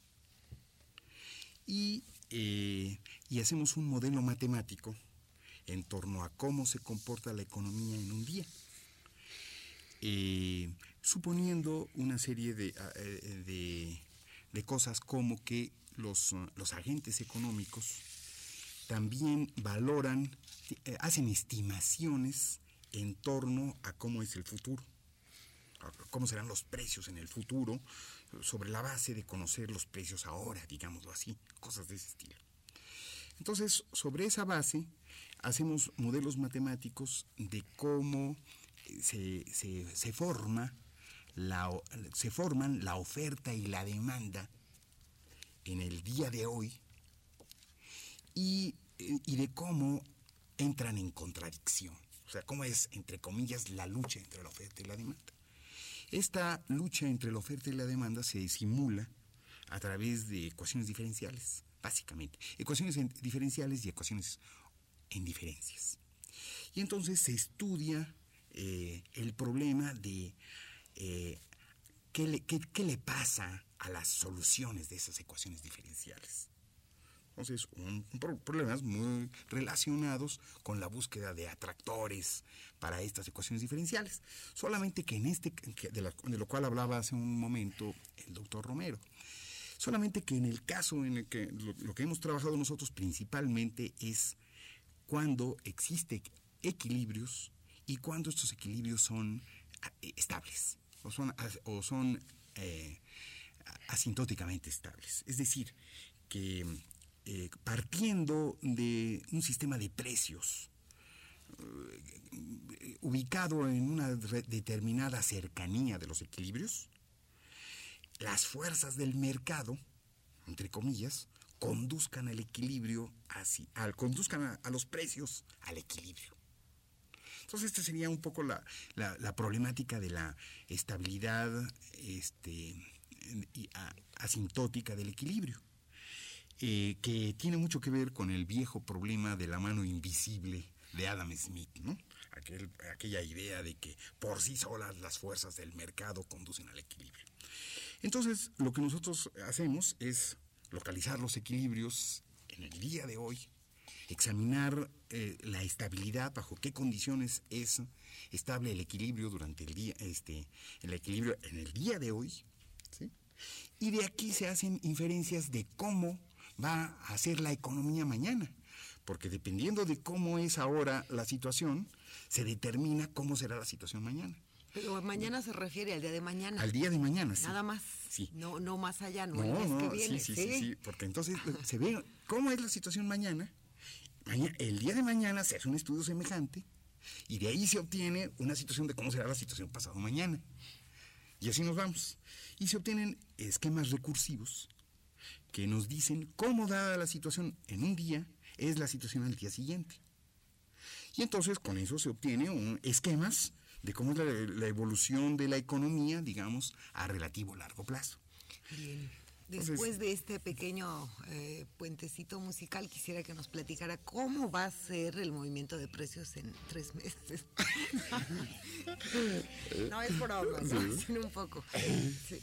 Y, eh, y hacemos un modelo matemático en torno a cómo se comporta la economía en un día, eh, suponiendo una serie de, de, de cosas como que los, los agentes económicos también valoran, eh, hacen estimaciones en torno a cómo es el futuro, a cómo serán los precios en el futuro, sobre la base de conocer los precios ahora, digámoslo así, cosas de ese estilo. Entonces, sobre esa base, hacemos modelos matemáticos de cómo se, se, se, forma la, se forman la oferta y la demanda en el día de hoy y, y de cómo entran en contradicción. O sea, cómo es, entre comillas, la lucha entre la oferta y la demanda. Esta lucha entre la oferta y la demanda se simula a través de ecuaciones diferenciales, básicamente. Ecuaciones diferenciales y ecuaciones en diferencias. Y entonces se estudia eh, el problema de eh, qué, le, qué, qué le pasa a las soluciones de esas ecuaciones diferenciales. Entonces, un, un problemas muy relacionados con la búsqueda de atractores para estas ecuaciones diferenciales. Solamente que en este, que de, la, de lo cual hablaba hace un momento el doctor Romero, solamente que en el caso en el que lo, lo que hemos trabajado nosotros principalmente es cuando existen equilibrios y cuando estos equilibrios son estables o son, o son eh, asintóticamente estables. Es decir, que eh, partiendo de un sistema de precios eh, ubicado en una determinada cercanía de los equilibrios, las fuerzas del mercado, entre comillas, conduzcan al equilibrio, así, al, conduzcan a, a los precios al equilibrio. Entonces, esta sería un poco la, la, la problemática de la estabilidad este, a, asintótica del equilibrio, eh, que tiene mucho que ver con el viejo problema de la mano invisible de Adam Smith, ¿no? Aquel, aquella idea de que por sí solas las fuerzas del mercado conducen al equilibrio. Entonces, lo que nosotros hacemos es localizar los equilibrios en el día de hoy, examinar eh, la estabilidad, bajo qué condiciones es estable el equilibrio durante el día, este, el equilibrio en el día de hoy, ¿sí? Y de aquí se hacen inferencias de cómo va a ser la economía mañana, porque dependiendo de cómo es ahora la situación, se determina cómo será la situación mañana. Pero mañana se refiere al día de mañana. Al día de mañana, sí. Nada más. Sí. No, no más allá, no, no el mes no, que viene. Sí, sí, sí, sí, porque entonces se ve cómo es la situación mañana. Mañana, el día de mañana se hace un estudio semejante y de ahí se obtiene una situación de cómo será la situación pasado mañana. Y así nos vamos. Y se obtienen esquemas recursivos que nos dicen cómo, dada la situación en un día, es la situación al día siguiente. Y entonces con eso se obtiene un, esquemas de cómo es la, la evolución de la economía, digamos, a relativo largo plazo. Bien. Después de este pequeño eh, puentecito musical, quisiera que nos platicara cómo va a ser el movimiento de precios en tres meses. No es broma, ¿no? Sino un poco. Sí.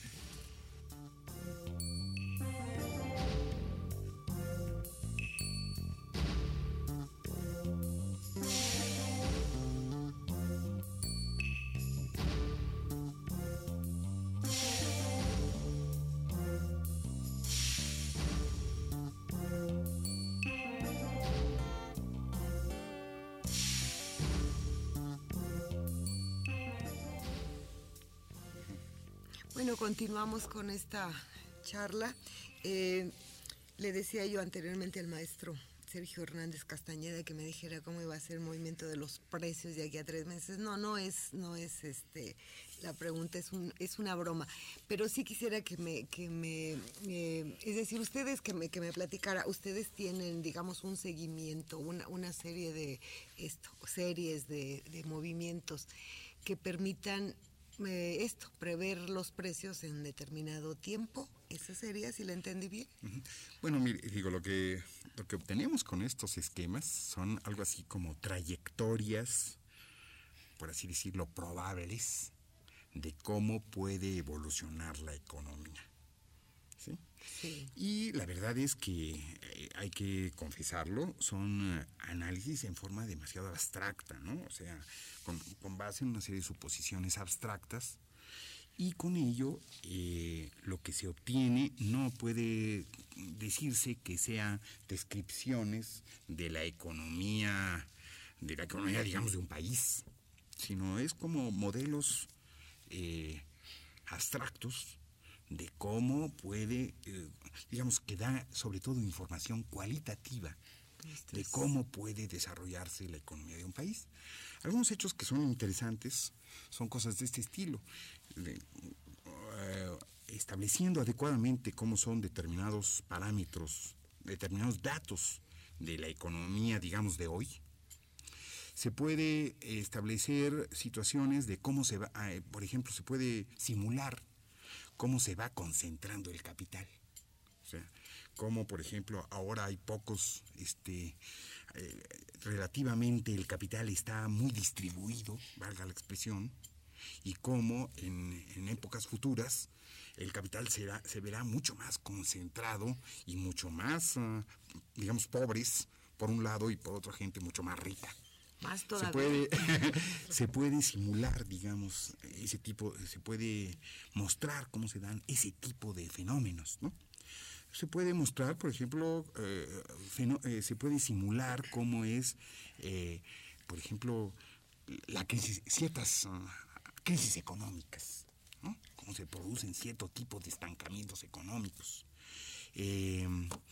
Bueno, continuamos con esta charla. Eh, le decía yo anteriormente al maestro Sergio Hernández Castañeda que me dijera cómo iba a ser el movimiento de los precios de aquí a tres meses. No, no es, no es este, la pregunta es un, es una broma. Pero sí quisiera que me, que me, eh, es decir, ustedes que me, que me platicara, ustedes tienen, digamos, un seguimiento, una, una serie de esto, series de, de movimientos que permitan Eh, esto, prever los precios en determinado tiempo. ¿Esa sería, si la entendí bien? Uh-huh. Bueno, mire, digo, lo que, lo que obtenemos con estos esquemas son algo así como trayectorias, por así decirlo, probables de cómo puede evolucionar la economía. ¿Sí? Sí. Y la verdad es que eh, hay que confesarlo, son eh, análisis en forma demasiado abstracta, ¿no? O sea, con, con base en una serie de suposiciones abstractas, y con ello eh, lo que se obtiene no puede decirse que sean descripciones de la economía, de la economía, digamos, de un país, sino es como modelos eh, abstractos de cómo puede, eh, digamos, que da sobre todo información cualitativa de cómo puede desarrollarse la economía de un país. Algunos hechos que son interesantes son cosas de este estilo, de, uh, estableciendo adecuadamente cómo son determinados parámetros, determinados datos de la economía, digamos, de hoy. Se puede establecer situaciones de cómo se va, eh, por ejemplo, se puede simular cómo se va concentrando el capital. O sea, cómo, por ejemplo, ahora hay pocos, este, eh, relativamente el capital está muy distribuido, valga la expresión, y cómo en, en épocas futuras el capital será, se verá mucho más concentrado y mucho más, uh, digamos, pobres, por un lado, y por otra gente mucho más rica. Más todavía. Se puede, se puede simular, digamos, ese tipo, se puede mostrar cómo se dan ese tipo de fenómenos, ¿no? Se puede mostrar, por ejemplo, eh, fenó, eh, se puede simular cómo es, eh, por ejemplo, la crisis, ciertas uh, crisis económicas, ¿no? Cómo se producen cierto tipo de estancamientos económicos. Eh,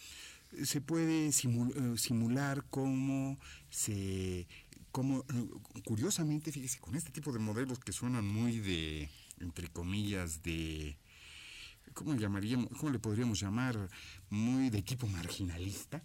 se puede simul, uh, simular cómo se... Como, curiosamente, fíjese, con este tipo de modelos que suenan muy de, entre comillas, de, ¿cómo le llamaríamos, cómo le podríamos llamar? Muy de tipo marginalista,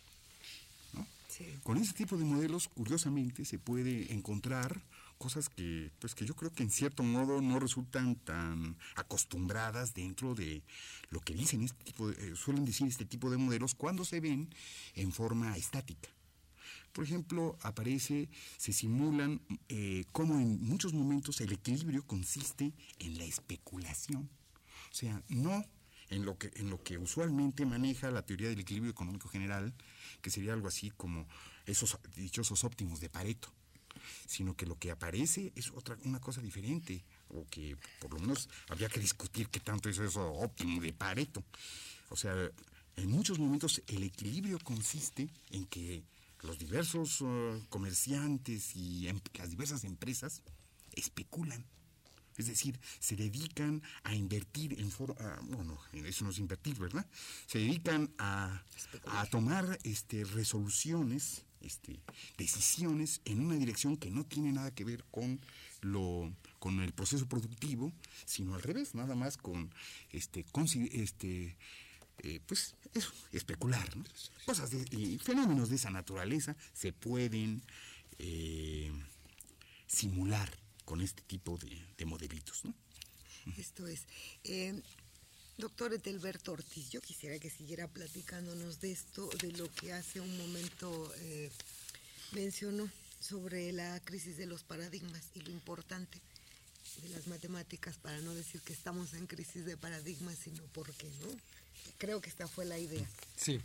¿no? Sí. Con este tipo de modelos, curiosamente, se puede encontrar cosas que, pues, que yo creo que en cierto modo no resultan tan acostumbradas dentro de lo que dicen este tipo de, eh, suelen decir este tipo de modelos cuando se ven en forma estática. Por ejemplo, aparece, se simulan eh, cómo en muchos momentos el equilibrio consiste en la especulación. O sea, no en lo que, en lo que usualmente maneja la teoría del equilibrio económico general, que sería algo así como esos dichosos óptimos de Pareto, sino que lo que aparece es otra, una cosa diferente, o que por lo menos habría que discutir qué tanto es eso óptimo de Pareto. O sea, en muchos momentos el equilibrio consiste en que los diversos uh, comerciantes y em, las diversas empresas especulan. Es decir, se dedican a invertir en foro, uh, bueno, eso no es invertir, ¿verdad? Se dedican a, a tomar este, resoluciones, este, decisiones en una dirección que no tiene nada que ver con lo, con el proceso productivo, sino al revés, nada más con este, con, este eh, pues eso, especular, ¿no? Cosas de, y fenómenos de esa naturaleza se pueden eh, simular con este tipo de, de modelitos, ¿no? Esto es. Eh, doctor Etelberto Ortiz, yo quisiera que siguiera platicándonos de esto, de lo que hace un momento eh, mencionó sobre la crisis de los paradigmas y lo importante de las matemáticas, para no decir que estamos en crisis de paradigmas, sino porque, ¿no? Creo que esta fue la idea. Sí.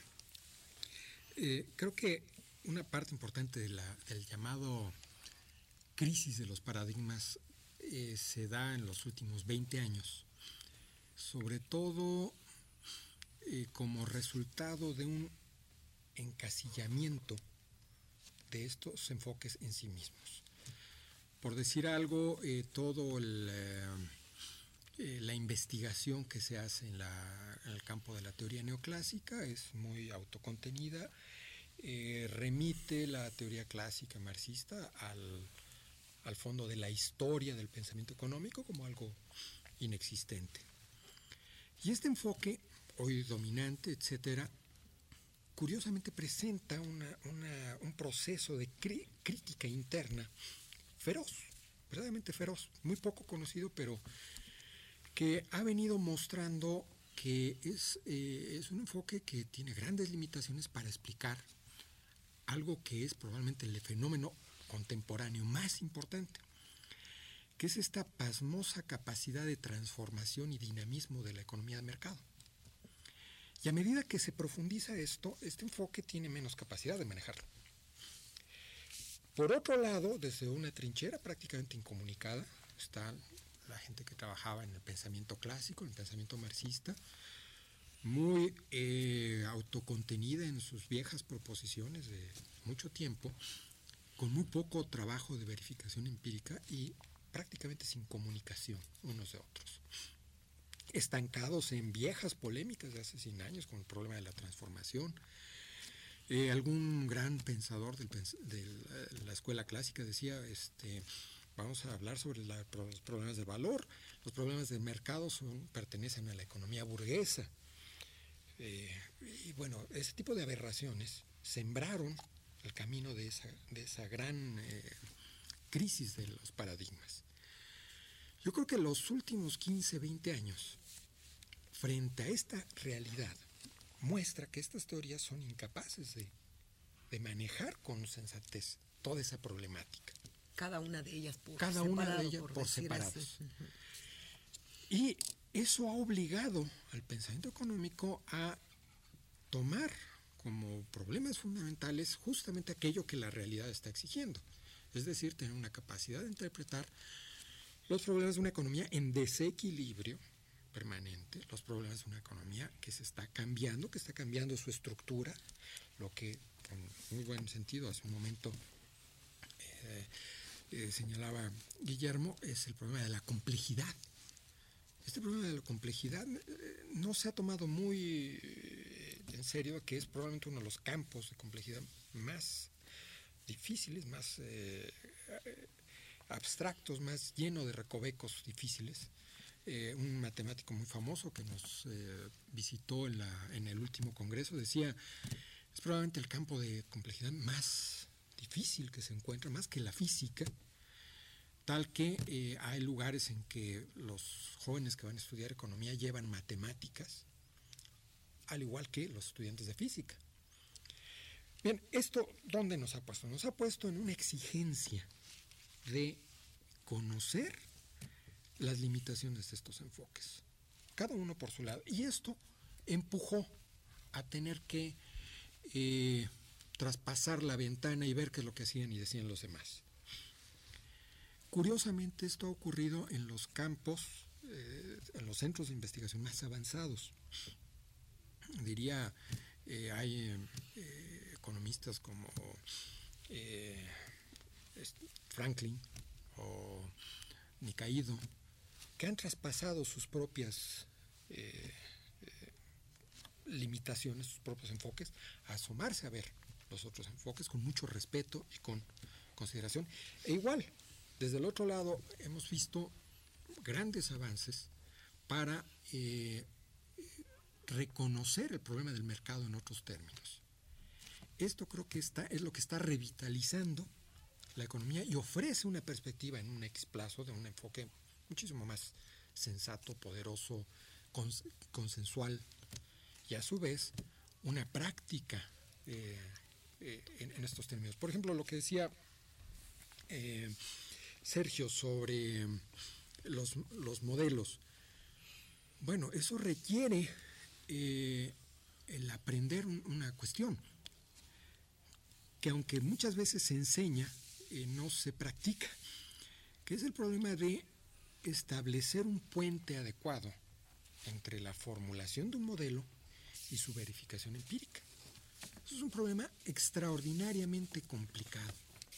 Eh, creo que una parte importante de la, del llamado crisis de los paradigmas eh, se da en los últimos veinte años, sobre todo eh, como resultado de un encasillamiento de estos enfoques en sí mismos. Por decir algo, eh, todo el, eh, la investigación que se hace en, la, en el campo de la teoría neoclásica es muy autocontenida, eh, remite la teoría clásica marxista al, al fondo de la historia del pensamiento económico como algo inexistente. Y este enfoque, hoy dominante, etcétera, curiosamente presenta una, una, un proceso de cri- crítica interna feroz, verdaderamente feroz, muy poco conocido, pero que ha venido mostrando que es, eh, es un enfoque que tiene grandes limitaciones para explicar algo que es probablemente el fenómeno contemporáneo más importante, que es esta pasmosa capacidad de transformación y dinamismo de la economía de mercado. Y a medida que se profundiza esto, este enfoque tiene menos capacidad de manejarlo. Por otro lado, desde una trinchera prácticamente incomunicada, está la gente que trabajaba en el pensamiento clásico, en el pensamiento marxista, muy eh, autocontenida en sus viejas proposiciones de mucho tiempo, con muy poco trabajo de verificación empírica y prácticamente sin comunicación unos de otros. Estancados en viejas polémicas de hace cien años con el problema de la transformación. Eh, algún gran pensador del, de la escuela clásica decía, este, vamos a hablar sobre la, los problemas de valor, los problemas de mercado son, pertenecen a la economía burguesa. Eh, y bueno, ese tipo de aberraciones sembraron el camino de esa, de esa gran eh, crisis de los paradigmas. Yo creo que los últimos quince, veinte años, frente a esta realidad, muestra que estas teorías son incapaces de, de manejar con sensatez toda esa problemática. Cada una de ellas por Cada separado. una de ellas por, por separados. Uh-huh. Y eso ha obligado al pensamiento económico a tomar como problemas fundamentales justamente aquello que la realidad está exigiendo. Es decir, tener una capacidad de interpretar los problemas de una economía en desequilibrio permanente, los problemas de una economía que se está cambiando, que está cambiando su estructura, lo que, en muy buen sentido, hace un momento eh, eh, señalaba Guillermo, es el problema de la complejidad. Este problema de la complejidad eh, no se ha tomado muy eh, en serio, que es probablemente uno de los campos de complejidad más difíciles, más eh, abstractos, más lleno de recovecos difíciles. Eh, un matemático muy famoso que nos eh, visitó en, la, en el último congreso decía, es probablemente el campo de complejidad más difícil que se encuentra, más que la física, tal que eh, hay lugares en que los jóvenes que van a estudiar economía llevan matemáticas, al igual que los estudiantes de física. Bien, ¿esto dónde nos ha puesto? Nos ha puesto en una exigencia de conocer las limitaciones de estos enfoques, cada uno por su lado. Y esto empujó a tener que eh, traspasar la ventana y ver qué es lo que hacían y decían los demás. Curiosamente, esto ha ocurrido en los campos, eh, en los centros de investigación más avanzados. Diría, eh, hay eh, economistas como eh, Franklin o Nikaido, que han traspasado sus propias eh, eh, limitaciones, sus propios enfoques, a asomarse a ver los otros enfoques con mucho respeto y con consideración. E igual, Desde el otro lado, hemos visto grandes avances para eh, reconocer el problema del mercado en otros términos. Esto creo que está, es lo que está revitalizando la economía y ofrece una perspectiva en un X plazo de un enfoque muchísimo más sensato, poderoso, cons consensual y a su vez una práctica eh, eh, en, en estos términos. Por ejemplo, lo que decía eh, Sergio sobre los, los modelos. Bueno, eso requiere eh, el aprender un, una cuestión que aunque muchas veces se enseña, eh, no se practica, que es el problema de establecer un puente adecuado entre la formulación de un modelo y su verificación empírica. Eso es un problema extraordinariamente complicado,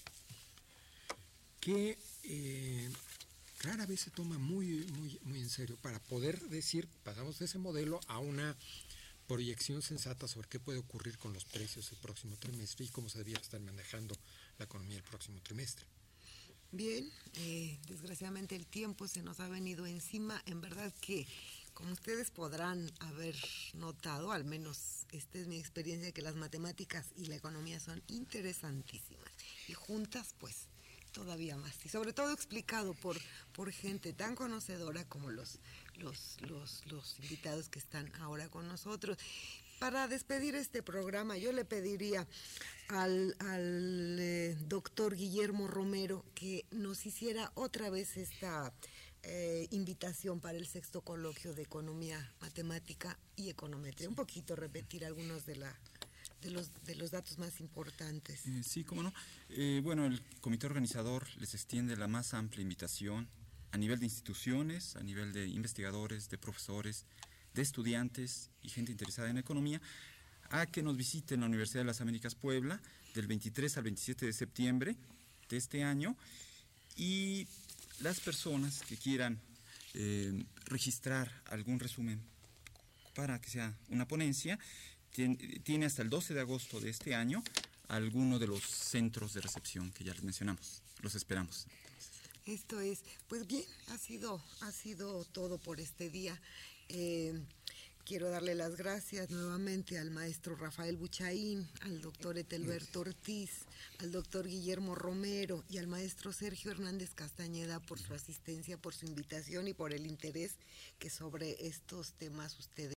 que eh, rara vez se toma muy, muy, muy en serio para poder decir, pasamos de ese modelo a una proyección sensata sobre qué puede ocurrir con los precios el próximo trimestre y cómo se debiera estar manejando la economía el próximo trimestre. Bien, eh, desgraciadamente el tiempo se nos ha venido encima. En verdad que, como ustedes podrán haber notado, al menos esta es mi experiencia, que las matemáticas y la economía son interesantísimas. Y juntas, pues, todavía más. Y sobre todo explicado por, por gente tan conocedora como los, los, los, los invitados que están ahora con nosotros. Para despedir este programa, yo le pediría al, al eh, doctor Guillermo Romero que nos hiciera otra vez esta eh, invitación para el sexto coloquio de Economía, Matemática y Econometría. Un poquito repetir algunos de, la, de, los, de los datos más importantes. Eh, sí, cómo no. Eh, bueno, el comité organizador les extiende la más amplia invitación a nivel de instituciones, a nivel de investigadores, de profesores, de estudiantes y gente interesada en economía, a que nos visiten la Universidad de las Américas Puebla del veintitrés al veintisiete de septiembre de este año, y las personas que quieran eh, registrar algún resumen para que sea una ponencia, tiene, tiene hasta el doce de agosto de este año alguno de los centros de recepción que ya les mencionamos. Los esperamos. Esto es, pues bien, ha sido, ha sido todo por este día. Eh, quiero darle las gracias nuevamente al maestro Rafael Buchaín, al doctor Etelberto Ortiz, al doctor Guillermo Romero y al maestro Sergio Hernández Castañeda por su asistencia, por su invitación y por el interés que sobre estos temas ustedes